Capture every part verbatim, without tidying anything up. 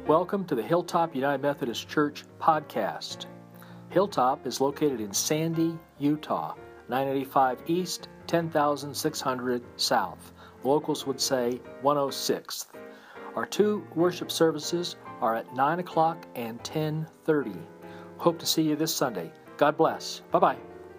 Welcome to the Hilltop United Methodist Church podcast. Hilltop is located in Sandy, Utah, nine eighty-five East, ten thousand six hundred South. Locals would say one oh sixth. Our two worship services are at nine o'clock and ten thirty. Hope to see you this Sunday. God bless. Bye-bye.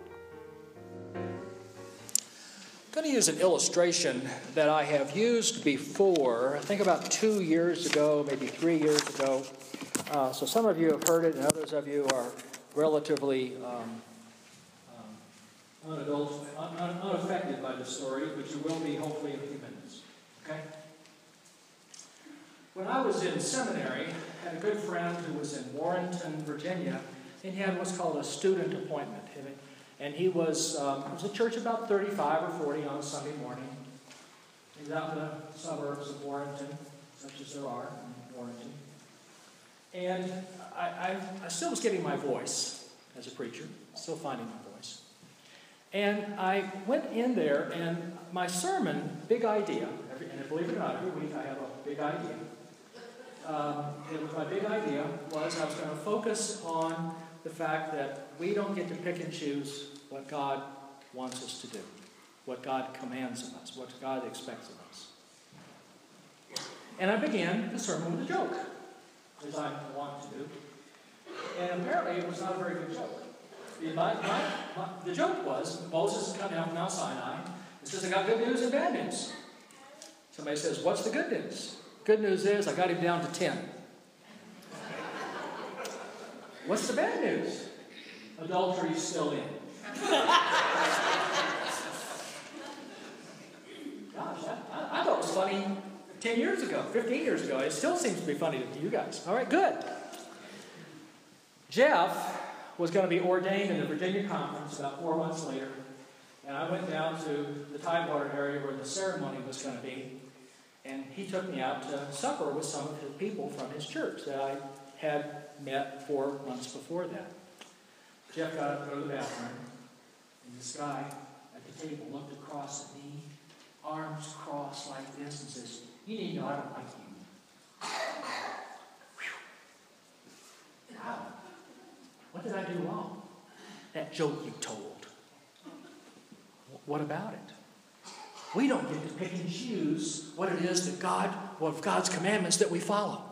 I'm going to use an illustration that I have used before, I think about two years ago, maybe three years ago. Uh, so some of you have heard it, and others of you are relatively um, um, unadult, un, un, unaffected by the story, but you will be hopefully in a few minutes. Okay? When I was in seminary, I had a good friend who was in Warrenton, Virginia, and he had what's called a student appointment. And he was, um, it was a church about thirty-five or forty on a Sunday morning. He was out in the suburbs of Warrenton, such as there are in Warrenton. And I, I, I still was getting my voice as a preacher, still finding my voice. And I went in there, and my sermon, big idea, every, and believe it or not, every week I have a big idea. Um, and my big idea was I was going to focus on the fact that we don't get to pick and choose what God wants us to do, what God commands of us, what God expects of us. And I began the sermon with a joke, as I want to do. And apparently it was not a very good joke. The, my, my, my, the joke was, Moses is coming down from Mount Sinai. He says, I got good news and bad news. Somebody says, what's the good news? Good news is I got him down to ten. What's the bad news? Adultery's still in. Gosh, I, I thought it was funny ten years ago, fifteen years ago. It still seems to be funny to you guys. All right, good. Jeff was going to be ordained in the Virginia conference about four months later. And I went down to the Tidewater area where the ceremony was going to be. And he took me out to supper with some of his people from his church that I had met four months before that. Jeff got up to go to the bathroom, and this guy at the table looked across at me, arms crossed like this, and says, you need to know I don't like you. Wow. What did I do wrong? That joke you told. What about it? We don't get to pick and choose what it is that God, what of God's commandments that we follow.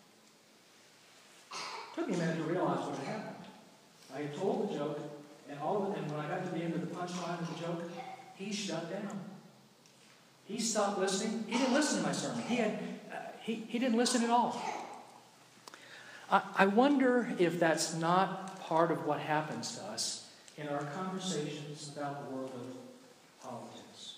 It took me a minute to realize what had happened. I had told the joke, and all of it, and when I got to the end of the punchline of the joke, he shut down. He stopped listening. He didn't listen to my sermon. He had, uh, he, he didn't listen at all. I, I wonder if that's not part of what happens to us in our conversations about the world of politics.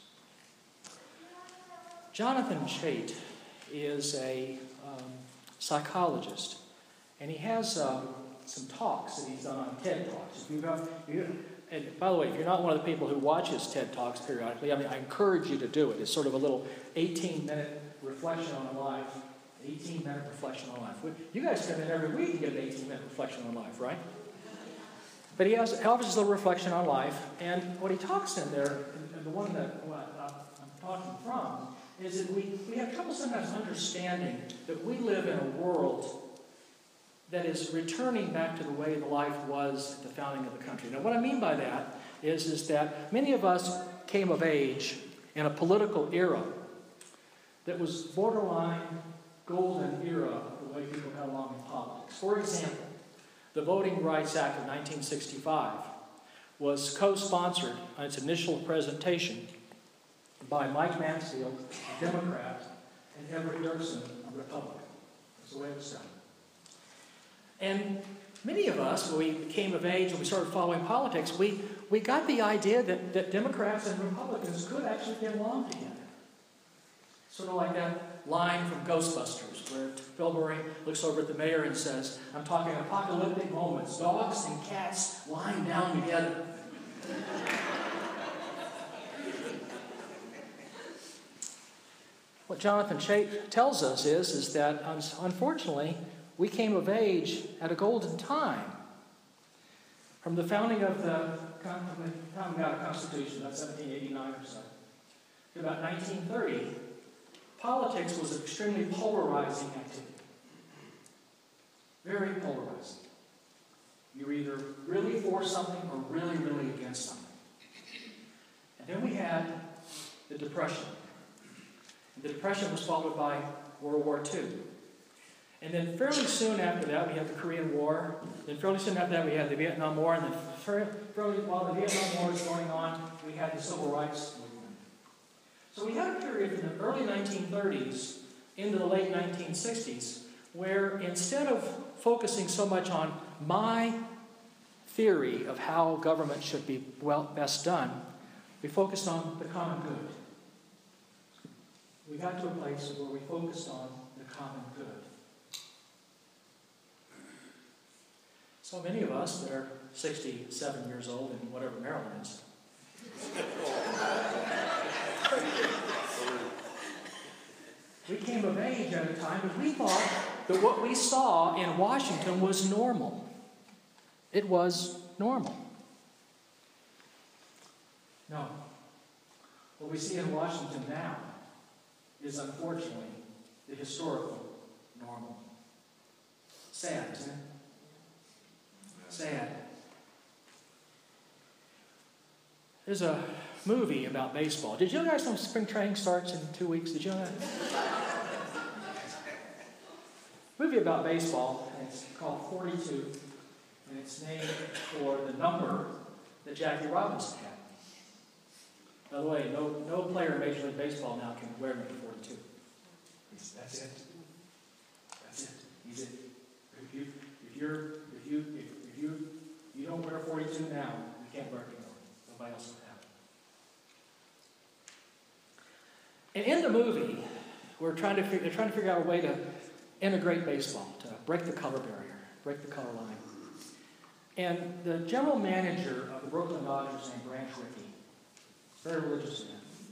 Jonathan Chait is a um, psychologist. And he has um, some talks that he's done on TED Talks. If you've got, you, and by the way, if you're not one of the people who watches TED Talks periodically, I mean, I encourage you to do it. It's sort of a little eighteen-minute reflection on life. eighteen-minute reflection on life. You guys come in every week to get an eighteen-minute reflection on life, right? But he has offers his little reflection on life, and what he talks in there, and the one that what, uh, I'm talking from, is that we, we have trouble sometimes understanding that we live in a world that is returning back to the way the life was at the founding of the country. Now, what I mean by that is, is that many of us came of age in a political era that was borderline golden era of the way people got along in politics. For example, the Voting Rights Act of nineteen sixty-five was co-sponsored on its initial presentation by Mike Mansfield, a Democrat, and Everett Dirksen, a Republican. That's the way it was done. And many of us, when we came of age and we started following politics, we, we got the idea that, that Democrats and Republicans could actually get along together. Sort of like that line from Ghostbusters, where Bill Murray looks over at the mayor and says, I'm talking apocalyptic moments, dogs and cats lying down together. What Jonathan Chait tells us is, is that, unfortunately, we came of age at a golden time. From the founding of the, time we got a Constitution, that's seventeen eighty-nine or so, to about nineteen thirty, politics was an extremely polarizing activity. very polarizing. You're either really for something or really, really against something. And then we had the Depression. And the Depression was followed by World War Two. And then fairly soon after that, we had the Korean War. Then fairly soon after that, we had the Vietnam War. And then fairly, while the Vietnam War was going on, we had the Civil Rights Movement. So we had a period from the early nineteen thirties into the late nineteen sixties where instead of focusing so much on my theory of how government should be well best done, we focused on the common good. We got to a place where we focused on the common good. So many of us that are sixty-seven years old in whatever Maryland is, we came of age at a time that we thought that what we saw in Washington was normal. It was normal. No. What we see in Washington now is unfortunately the historical normal. Sad, isn't it? Sad. There's a movie about baseball. Did you guys know spring training starts in two weeks? Did you know that? Movie about baseball, and it's called forty-two, and it's named for the number that Jackie Robinson had. By the way, no, no player in Major League Baseball now can wear number forty-two. That's it. That's it. He's it. If you, if you're, if you, if, if you, you don't wear forty-two now, you can't wear it anymore. Nobody else will have it. And in the movie, we're trying to figure, they're trying to figure out a way to integrate baseball, to break the color barrier, break the color line. And the general manager of the Brooklyn Dodgers named Branch Rickey, very religious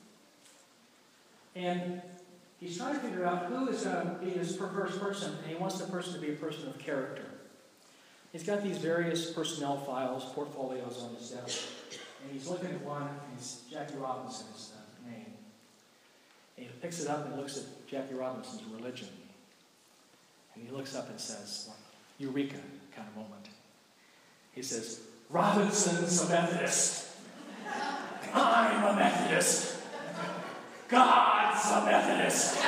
man. And he's trying to figure out who is going to be this perverse person, and he wants the person to be a person of character. He's got these various personnel files, portfolios on his desk, and he's looking at one, and it's Jackie Robinson's uh, name. And he picks it up and looks at Jackie Robinson's religion. And he looks up and says, Eureka kind of moment. He says, Robinson's a Methodist. I'm a Methodist. God's a Methodist.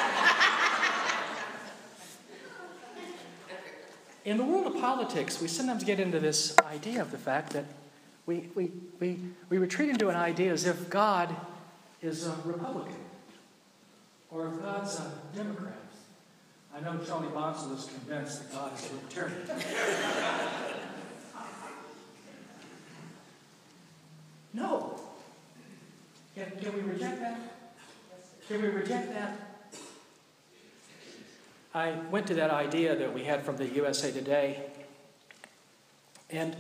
In the world of politics, we sometimes get into this idea of the fact that we, we, we, we retreat into an idea as if God is a Republican or if God's a Democrat. I know Charlie Bonson was convinced that God is a libertarian. No. Can, can we reject that? Can we reject that? I went to that idea that we had from the U S A Today, and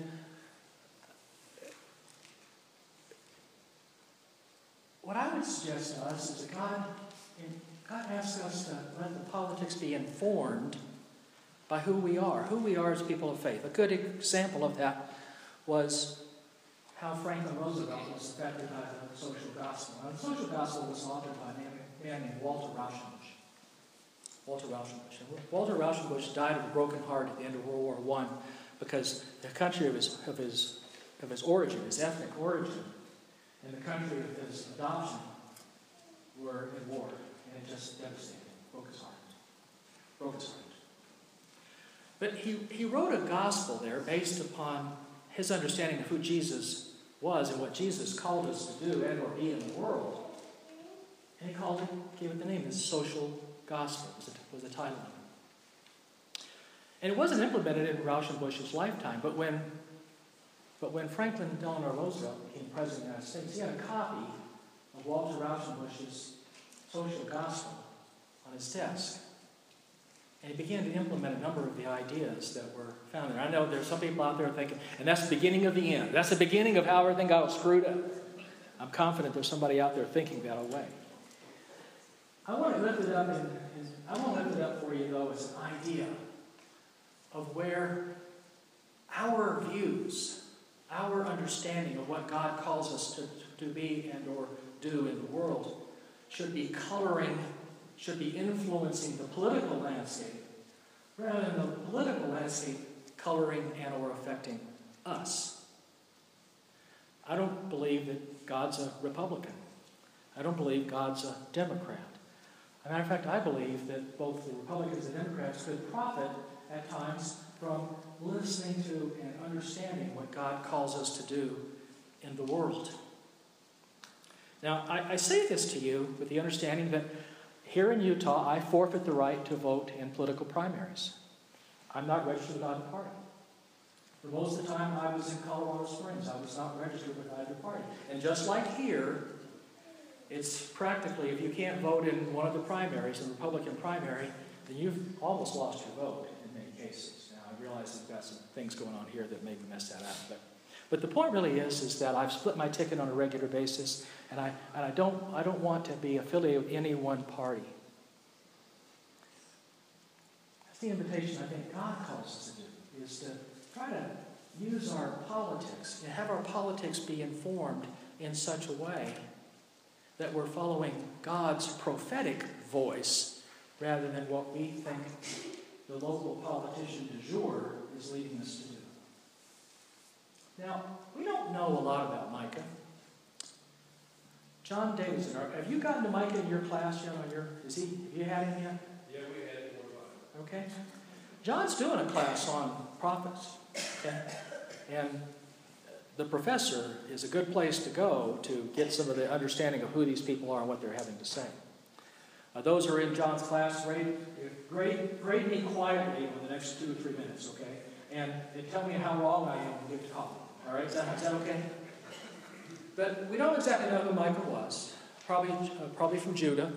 what I would suggest to us is that God, God asks us to let the politics be informed by who we are, who we are as people of faith. A good example of that was how Franklin Roosevelt was affected by the social gospel. Now, the social gospel was authored by a man named Walter Rauschenbusch. Walter Rauschenbusch. Walter Rauschenbusch died of a broken heart at the end of World War One because the country of his, of his, of his origin, his ethnic origin, and the country of his adoption were in war. And it just devastated, broke his heart. Broke his heart. But he, he wrote a gospel there based upon his understanding of who Jesus was and what Jesus called us to do and or be in the world. And he called it, gave it the name, the social gospel was the, was the title of it. And it wasn't implemented in Rauschenbusch's lifetime, but when, but when Franklin Delano Roosevelt became president of the United States, he had a copy of Walter Rauschenbusch's social gospel on his desk. And he began to implement a number of the ideas that were found there. I know there's some people out there thinking, and that's the beginning of the end. That's the beginning of how everything got screwed up. I'm confident there's somebody out there thinking that way. I want to lift it up, and I want to lift it up for you, though, as an idea of where our views, our understanding of what God calls us to, to be and or do in the world should be coloring, should be influencing the political landscape rather than the political landscape coloring and or affecting us. I don't believe that God's a Republican. I don't believe God's a Democrat. As a matter of fact, I believe that both the Republicans and Democrats could profit at times from listening to and understanding what God calls us to do in the world. Now, I, I say this to you with the understanding that here in Utah, I forfeit the right to vote in political primaries. I'm not registered with either party. For most of the time I was in Colorado Springs, I was not registered with either party. And just like here, it's practically, if you can't vote in one of the primaries, in the Republican primary, then you've almost lost your vote in many cases. Now, I realize we've got some things going on here that maybe mess that up. But, but the point really is, is that I've split my ticket on a regular basis, and I, and I, don't, I don't want to be affiliated with any one party. That's the invitation I think God calls us to do, is to try to use our politics and have our politics be informed in such a way that we're following God's prophetic voice rather than what we think the local politician du jour is leading us to do. Now, we don't know a lot about Micah. John Davidson, are, have you gotten to Micah in your class yet? On your, is he, have you had him yet? Yeah, we had it more. Okay. John's doing a class on prophets. Okay? And the professor is a good place to go to get some of the understanding of who these people are and what they're having to say. Uh, those who are in John's class, grade, grade, grade me quietly for the next two or three minutes, okay? And, and tell me how wrong I am and give the copy. All right? Is that, is that okay? But we don't exactly know who Micah was. Probably, uh, probably from Judah.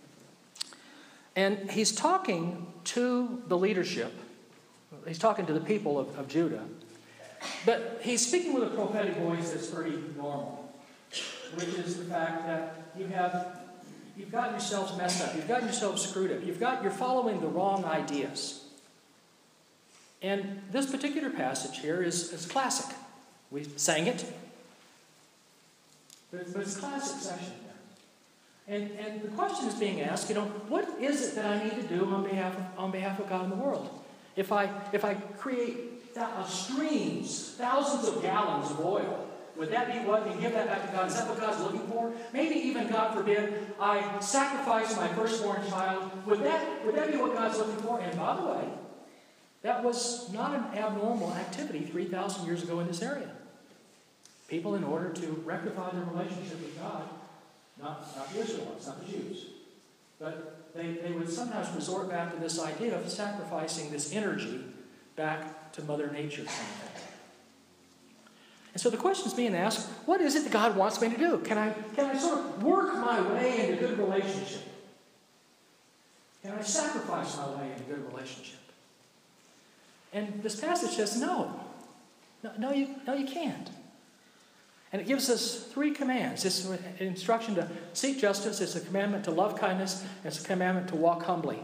And he's talking to the leadership. He's talking to the people of, of Judah. But he's speaking with a prophetic voice that's pretty normal, which is the fact that you have, you've gotten yourselves messed up. You've gotten yourselves screwed up. You've got, you're following the wrong ideas. And this particular passage here is, is classic. We sang it. But it's, but it's a classic section there. And, and the question is being asked, you know, what is it that I need to do on behalf of, on behalf of God in the world? If I, if I create Uh, streams, thousands of gallons of oil, would that be what, and give that back to God? Is that what God's looking for? Maybe even, God forbid, I sacrifice my firstborn child. Would that, would that be what God's looking for? And by the way, that was not an abnormal activity three thousand years ago in this area. People, in order to rectify their relationship with God, not, not the Israelites, not the Jews, but they, they would sometimes resort back to this idea of sacrificing this energy back to Mother Nature kind of thing. And so the question is being asked, what is it that God wants me to do? Can I, can I sort of work my way into good relationship? Can I sacrifice my way into good relationship? And this passage says no. No, no, you, no, you can't. And it gives us three commands. It's an instruction to seek justice. It's a commandment to love kindness. And it's a commandment to walk humbly.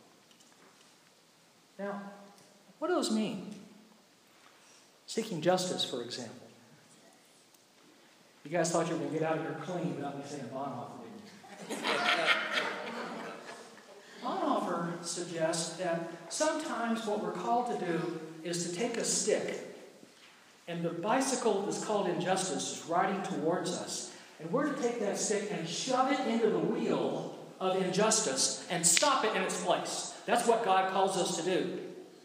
Now, what do those mean? Seeking justice, for example. You guys thought you were going to get out of here clean without me saying Bonhoeffer, didn't you? Bonhoeffer suggests that sometimes what we're called to do is to take a stick, and the bicycle that's called injustice is riding towards us, and we're to take that stick and shove it into the wheel of injustice and stop it in its place. That's what God calls us to do.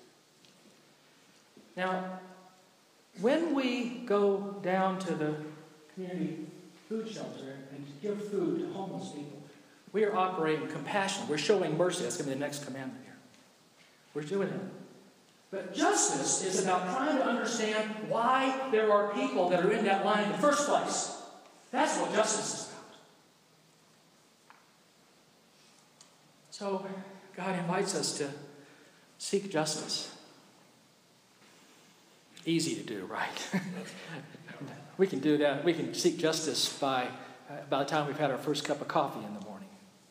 Now, when we go down to the community food shelter and give food to homeless people, we are operating compassion. We're showing mercy. That's going to be the next commandment here. We're doing it. But justice is about trying to understand why there are people that are in that line in the first place. That's what justice is about. So, God invites us to seek justice. Easy to do, right? We can do that. We can seek justice by, uh, by the time we've had our first cup of coffee in the morning.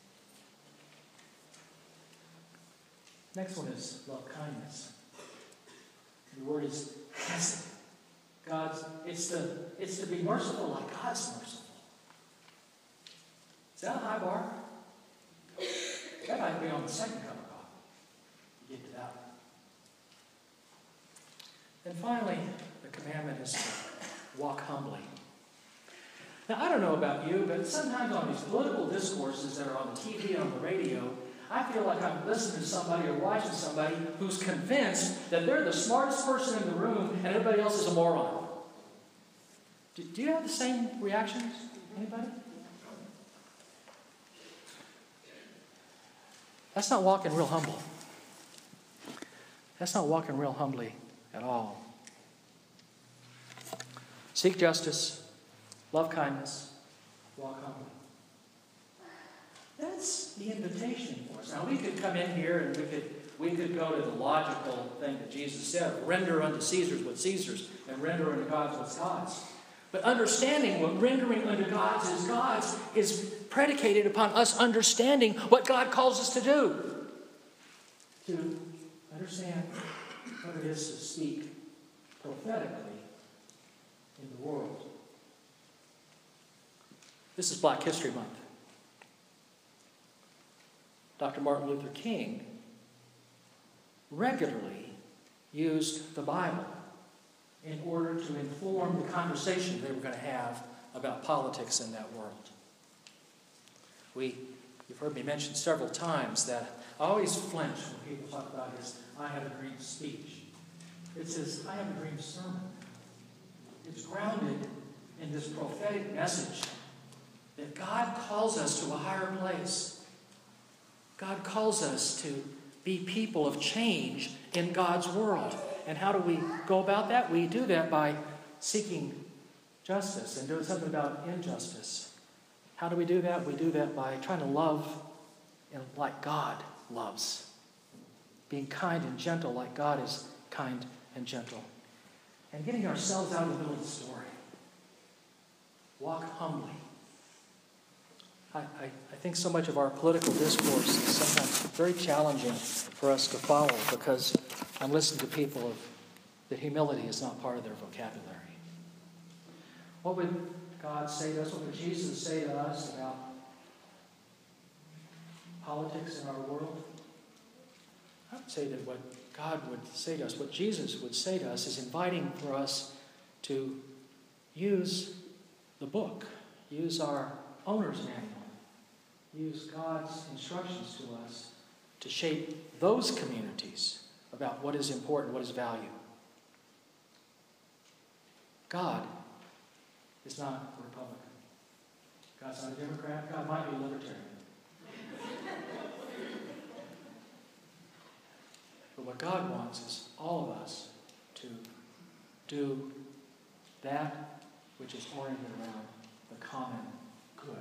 Next one is love kindness. The word is chesed. God's, it's to, it's to be merciful like God's merciful. Is that a high bar? That might be on the second cup of coffee. You get to that one. And finally, the commandment is to walk humbly. Now, I don't know about you, but sometimes on these political discourses that are on the T V and on the radio, I feel like I'm listening to somebody or watching somebody who's convinced that they're the smartest person in the room and everybody else is a moron. Do, do you have the same reactions? Anybody? That's not walking real humble. That's not walking real humbly at all. Seek justice, love kindness, walk humbly. That's the invitation for us. Now, we could come in here and we could we could go to the logical thing that Jesus said, render unto Caesar's what Caesar's, and render unto God's what's God's. But understanding what rendering unto God's is God's is predicated upon us understanding what God calls us to do. To understand what it is to speak prophetically in the world. This is Black History Month. Doctor Martin Luther King regularly used the Bible in order to inform the conversation they were going to have about politics in that world. We, you've heard me mention several times that I always flinch when people talk about his I Have a Dream speech. It says, I have a dream sermon. It's grounded in this prophetic message that God calls us to a higher place. God calls us to be people of change in God's world. And how do we go about that? We do that by seeking justice and doing something about injustice. How do we do that? We do that by trying to love like God loves. Being kind and gentle like God is kind and gentle. And getting ourselves out of the middle of the story. Walk humbly. I, I, I think so much of our political discourse is sometimes very challenging for us to follow because I'm listening to people of, that humility is not part of their vocabulary. What would God say to us? What would Jesus say to us about politics in our world? I would say that what God would say to us, what Jesus would say to us, is inviting for us to use the book, use our owner's manual, use God's instructions to us to shape those communities about what is important, what is value. God is not a Republican. God's not a Democrat. God might be a Libertarian. But what God wants is all of us to do that which is oriented around the common good.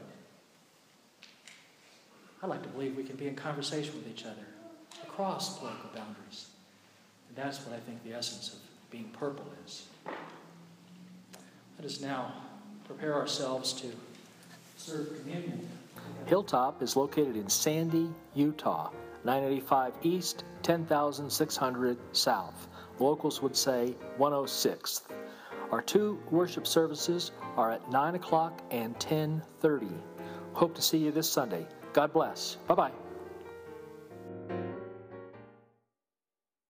I like to believe we can be in conversation with each other across political boundaries. And that's what I think the essence of being purple is. Let us now prepare ourselves to serve communion. Hilltop is located in Sandy, Utah, nine eighty-five East, ten thousand six hundred South. Locals would say one oh sixth. Our two worship services are at nine o'clock and ten thirty. Hope to see you this Sunday. God bless. Bye-bye.